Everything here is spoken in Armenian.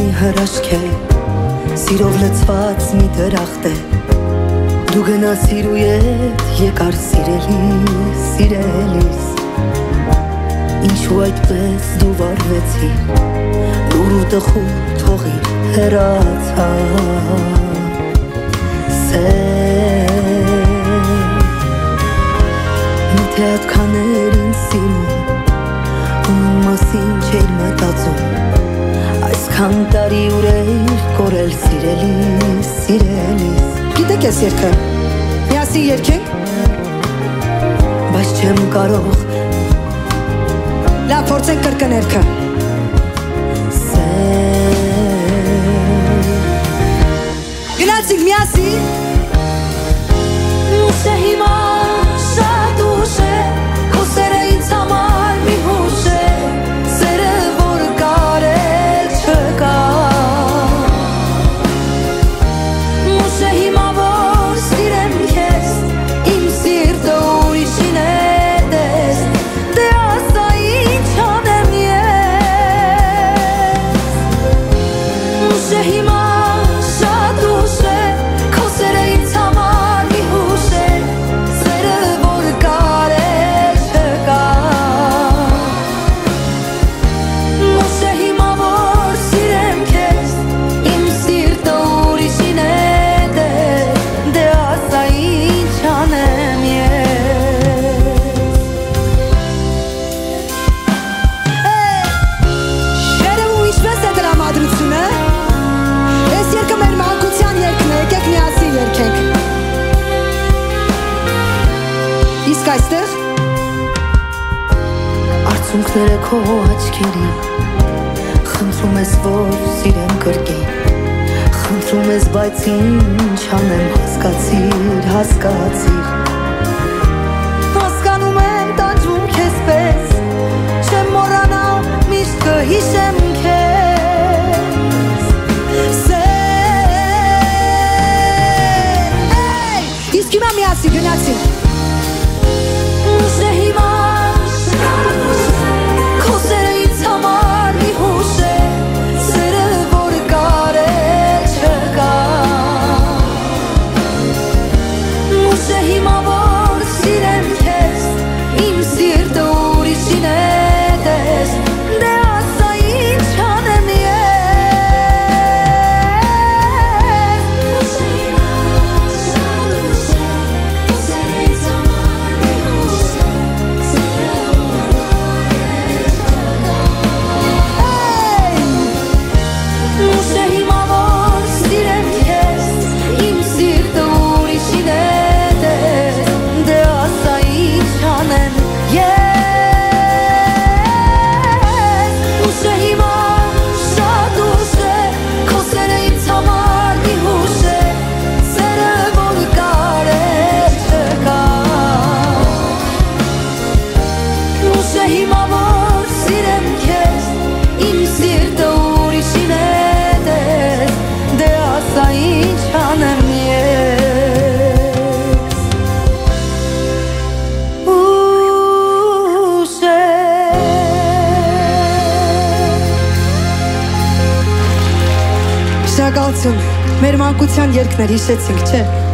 մի հրաշք է, սիրով լցված մի դրախտ է, դու գնացիր ու ետ եկար սիրելիս, սիրելիս, ինչու այդպես դու վարվեցիր, դուր ու տխուր թողիր հեռացա, Միթե այդքան էր ինձ սիրում, ու մասին չէր մտածում, այսքան տարի ուր էր կորել սիրելիս, սիրելիս Գիտեք ես երգը, միասին երգենք, բայց չեմ կարող լավ փորձենք կրկներքը Գնացինք միասին Ուշ է հիմա շատ ուշ է Քո սերը ինձ համար մի հուշ է Սերը որ կարել չկա Ուշ է հիմա որ սիրեմ քեզ Իմ սիրտը ուրիշին է տես Դե ասա ինչ անեմ ես Ուշ է հիմա շատ ուշ է Քո սերը ինձ համար մի հուշ է Սերը որ կարել չկա Ուշ է հիմա որ սիրեմ քեզ Իմ սիրտը ուրիշին է տես Դե ասա ինչ անեմ ես Շերը ու ինչպես է դրամատրությունը Ես երկը մեր մանկության երկն է, եկեք միասին երկենք Իսկ այստեղ Արցունքները քո աչքերի Խնդրում ես որ սիրեմ կրկին Խնդրում ես բայց ինչ անեմ հասկացիր, հասկացիր Հասկանում եմ տանջվում քեզ պես Չեմ մոռանա միշտ կհիշեմ քեզ Իսկ հիմա միասին գնացին Ուշ է հիմա Քո սերը ինձ համար մի հուշ է Սերը որ կարել չկա Ուշ է հիմա որ սիրեմ քեզ Իմ սիրտը ուրիշին է տես Դե ասա ինչ անեմ ես Ուշ է հիմա շատ ուշ է Քո սերը ինձ համար մի հուշ է Սերը որ կարել չկա Ուշ է հիմա որ սիրեմ քեզ Իմ սիրտը ուրիշին է տես Դե ասա ինչ անեմ ես Ուշ է հիմա շատ ուշ է Քո սերը ինձ համար մի հուշ է Սերը որ կարել չկա Ուշ է հիմա որ սիրեմ քեզ Իմ սիրտը ուրիշին է տես Դե ասա ինչ անեմ ես Ուշ է Շնորհակալություն, մեր մանկության երգներ հիշեցինք, չէ